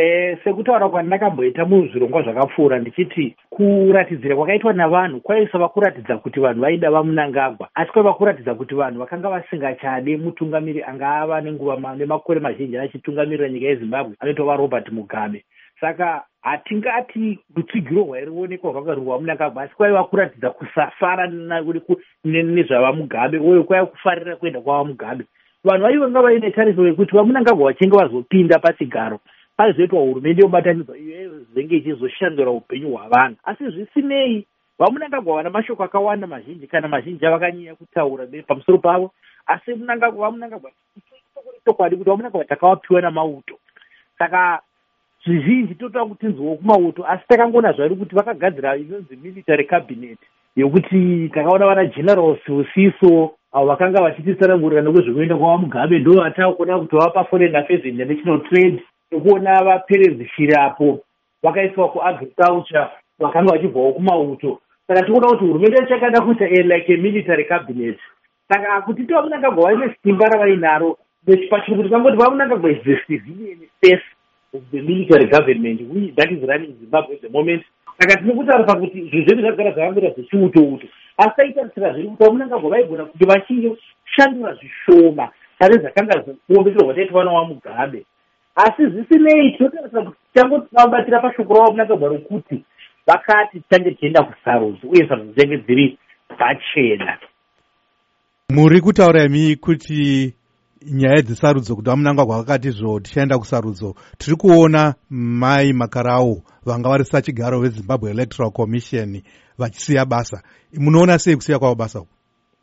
sekutaura kwandakamboita muzvirongwa zvakapfuura ndichiti kuratidzira kwakaitwa navanhu kwaisava kuratidza kuti vanhu vaida vaMnangagwa, asi kwaiva kuratidza kuti vanhu vakanga vasingachade mutungamiri anga ava nenguva nemakore mazhinji achitungamirira nyika yeZimbabwe anoitwa Robert Mugabe. Saka hatingati rutsigiro rwairionekwa rwanga rwaMnangagwa, asi kwaiva kuratidza kusafara nezvavaMugabe uye kwaiva kufarira kuenda kwavaMugabe. Vanhu vaivanga vaine tariso yekuti vaMnangagwa vachinge vazopinda pachigaro paizoitwa hurumende yobatanidzwa iyo zvinenge ichizoshandura upenyu hwavanhu. Asi zvisinei, vaMnangagwa vana mashoko akawanda mazhinji kana mazhinji avakanyanya kutaura pamusoro pavo, asi vaMnangagwa chokwadi kuti vaMnangagwa takavapiwa namauto. Saka zvizhinji totoda kutinzwawo kumauto, asi takangona zvari kuti vakagadzira inonzi military cabinet yokuti takaona vana general Sibusiso avo vakanga vachititsanangurira nekwezvekuenda kwavaMugabe ndo vatakuona kuti vapa foreign affairs and international trade, nekuona vaPerez Shirapo vakaiswa kuagriculture vakanga vachibvawo kumauto. Saka tikuona kuti hurumende yachakada kuita like a military cabinet. Saka kuti vaMnangagwa vaine simba ravainaro pachirungu tikangoti vaMnangagwa is the civilian face of the military government that is running Zimbabwe at the moment. Saka tinokutaura kuti zvinhu zvedu zvagara zvakangoita zvichiuto-uto, asi taitarisira zviri kuti vaMnangagwa vaigona kuti vachishandura zvishoma kare zvakanga kuombekerwa taita vana vaMugabe. Asi zvisinei tinotarisira kuti tangovabatira pashoko ravaMnangagwa rokuti vakati tichange tichienda kusarudzo uye sarudzo dzinenge dziri pachena. Muri kutaura imi kuti nyaya dzesarudzo kuti vaMnangagwa vakati zvo tichaenda kusarudzo, tiri kuona Mai Makarau vanga vari sachigaro veZimbabwe Electoral Commission vachisiya basa. Munoona sei kusiya kwavo basa uku?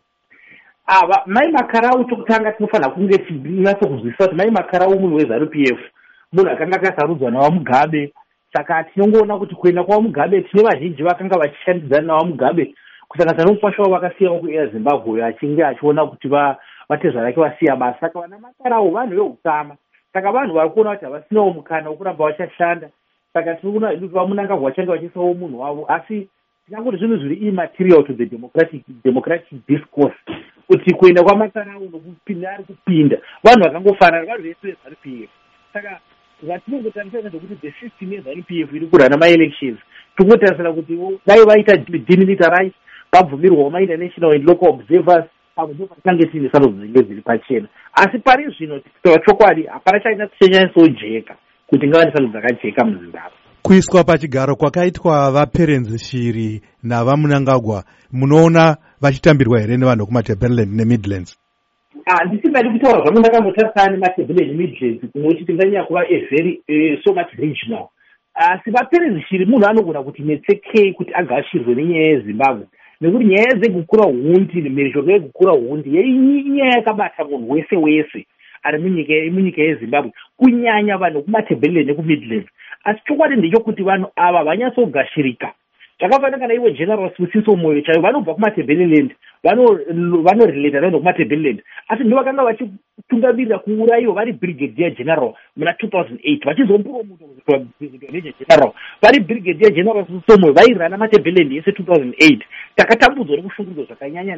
Mai Makarau chokutanga tinofanira kunge tinatsokunzwisisa kuti Mai Makarau munhu weZANU-PF, munhu akanga akasarudzwa navaMugabe. Saka tinongoona kuti kuenda kwavaMugabe tine vazhinji vakanga vachishandidzana navaMugabe kusanganisira nomufasha wavo vakasiyawo kuAir Zimbabwe achinge achiona kuti vatezva rake vasiya basa. Saka vana Makarau vanhu veutama, saka vanhu vari kuona kuti havasinawo mukana wokuramba vachashanda. Saka tinoona kuti vaMnangagwa vachange vachisawo munhu wavo, asi tinangoti zvinhu zviri immaterial to the democratic discourse kuti kuenda kwaMakarau nokupinda ari kupinda vanhu vakangofanana, vanhu vese veZANU-PF. Saka zvatinongotarisira ndezvekuti the system yeZANU-PF iri kurana ma-elections, tingotarisira kuti dai vaita demilitarize vabvumirwawo ma-international and local observers, pamwe ndipo patinenge tiine sarudzo dzinenge dziri pachena. Asi pari zvino tikitaura chokwadi hapana chanyanyisojeka kuti ngavane sarudzo dzakajeka muZimbabwe. Kuiswa pachigaro kwakaitwa vaPerez Shiri navaMnangagwa, munoona vachitambirwa here nevanhu vekumaTebeleland neMidlands? Ndisingadi kutaura zvangu ndakambotarisana nemaTebeleland neMidlands kunoti tinganyanya kuva very so much regional. Asi vaPerez Shiri munhu anogona kuti netsekei kuti agashirwe nenyaya yeZimbabwe, nekuti nyaya dzekukura hundi nemhirishonga yekukura hundi inyaya yakabata munhu wese wese ari munyika yeZimbabwe, kunyanya vanhu vekumaTebeleland nekuMidlands. Asi chokwadi ndechokuti vanhu ava vanyatsogashirika. Zvakafanana kana iwe General Sibusiso Moyo chaivo vanobva kumaTebeleland, vanorelata navanhu vekumaTebeleland, asi ndo vakanga vachitungamirira kuurayiwa vari Brigadier General muna 2008 vachizompromotwa kuitwa Major General. Vari Brigadier General Sibusiso Moyo vairana maTebeleland yese 2008. Takatambudzwa nekushungurudzwa zvakanyanya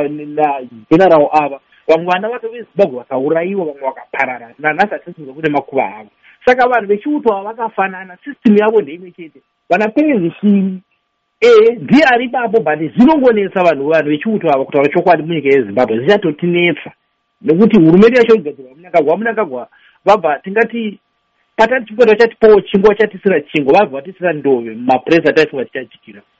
nageneral ava. Vamwe vana vacho veZimbabwe vakaurayiwa, vamwe vakaparara, nanhasi hatisinzwa kune makuva avo. Saka vanhu vechiutwa vakafanana, system yavo ndeimwe chete. Vana Perez Shiri ndiye ari bapo, but zvinongonetsa vanhu vechiutwa ava kutaura chokwadi munyika yeZimbabwe, zvichatotinetsa nekuti hurumende yacho igadzirwa vaMnangagwa vabva tingati patati chikwata chatipawo chingwa chatisira chingwa, vabva vatisira ndove mumapuresa taifunga tichachitira.